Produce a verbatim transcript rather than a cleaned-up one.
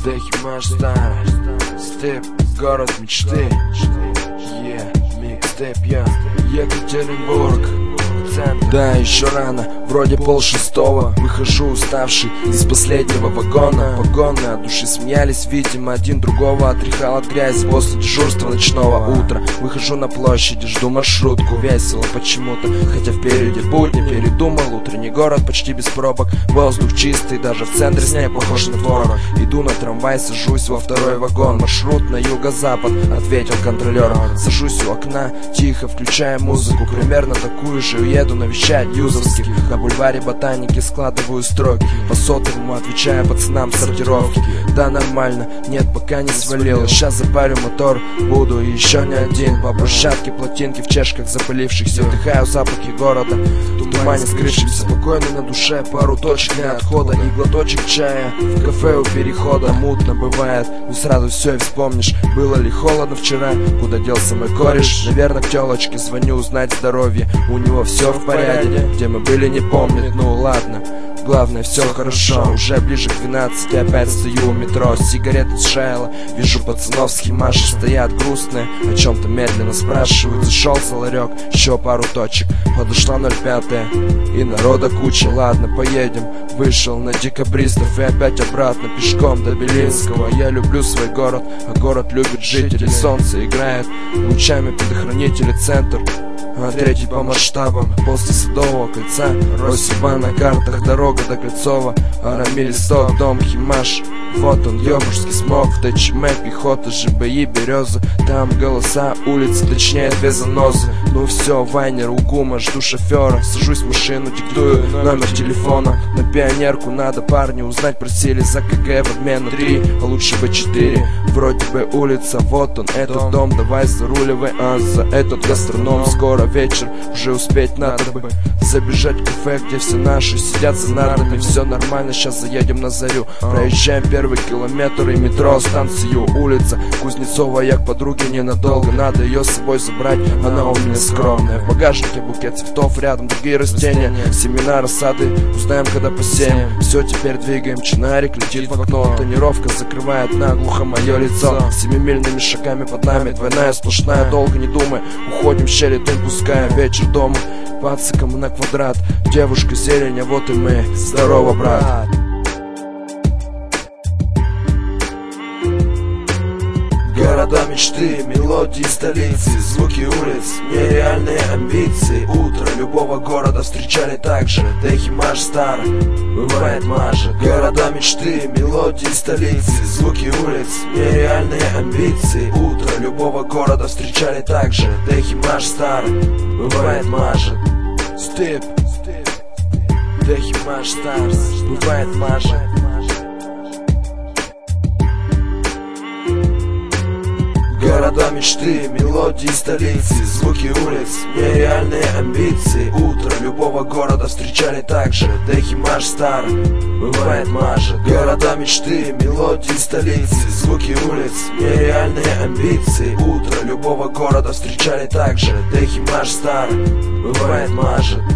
Дехимаш Стар, Степ, город мечты. Yeah, микстеп, я, Екатеринбург. Да, еще рано, вроде пол шестого. Выхожу уставший из последнего вагона. Погоны от души смеялись, видимо, один другого отряхал от грязи после дежурства ночного утра. Выхожу на площади, жду маршрутку. Весело почему-то, хотя впереди будни. Передумал, утренний город почти без пробок. Воздух чистый, даже в центре снег похож на творог. Иду на трамвай, сажусь во второй вагон. Маршрут на юго-запад, ответил контролер. Сажусь у окна, тихо включая музыку. Примерно такую же уеду навещать юзовских. На бульваре Ботаники складываю строки. По сотовому отвечаю пацанам сортировки. Да нормально, нет, пока не свалил. Сейчас запарю мотор, буду еще не один. По брусчатке, плотинки в чешках запылившихся. Вдыхаю запахи города, в тумане скрывшимся. Спокойно на душе, пару точек для отхода. И глоточек чая в кафе у перехода. Мутно бывает, но сразу все и вспомнишь. Было ли холодно вчера, куда делся мой кореш? Наверное, к телочке звоню узнать здоровье. У него все в порядке, где мы были не помнит. Ну ладно, главное все хорошо. Уже ближе к двенадцати опять стою у метро. Сигареты с шайла, вижу пацанов с химаши. Стоят грустные, о чем-то медленно спрашивают. Зашел за ларек, еще пару точек. Подошла ноль пятая и народа куча. Ладно, поедем. Вышел на декабристов и опять обратно пешком до Белинского. Я люблю свой город, а город любит жителей. Солнце играет лучами предохранителей, центр а третий по масштабам. После Садового кольца Росиба на картах, дорога до Кольцова. Арамиль, Сток, дом, Химаш. Вот он, ёбурский смог, в ТЧМ пехота, ЖБИ, Береза. Там голоса, улицы, точнее две занозы. Ну все, Вайнер, у ГУМа, жду шофера. Сажусь в машину, диктую номер телефона. На пионерку надо, парни узнать просили. За КГ в обмен на три, а лучше бы четыре. Вроде бы улица, вот он, этот дом. Давай заруливай, а за этот гастроном. Скоро вечер, уже успеть надо бы забежать в кафе, где все наши сидят за нартами. Все нормально, сейчас заедем на зарю. Проезжаем первый километр и метро, станцию, улица Кузнецова. Я к подруге ненадолго, надо ее с собой забрать, она у меня скромная. В багажнике букет цветов, рядом другие растения. Семена, рассады, узнаем, когда посеем. Все, теперь двигаем, чинарик летит в окно. Тонировка закрывает наглухо мое лицо. Семимильными шагами под нами двойная сплошная. Долго не думая, уходим в щели, дым пуская. Вечер дома, пациком на квадрат. Девушка зелень, а вот и мы. Здорово, брат. Города мечты, мелодии столицы, звуки улиц, нереальные амбиции. Утро любого города встречали так же. Дехимаш Стар, бывает мажа. Города мечты, мелодии столицы, звуки улиц, нереальные амбиции. Утро любого города встречали так же. Дехимаш Стар, бывает мажа. Степ, Дехимаш Стар, бывает мажа. Города мечты, мелодии столицы, звуки улиц, нереальные амбиции. Утро любого города встречали так же. Дехимаш Стар, бывает мажа. Города мечты, мелодии столицы, звуки улиц, нереальные амбиции. Утро любого города встречали так же. Дехимаш Стар, бывает мажа.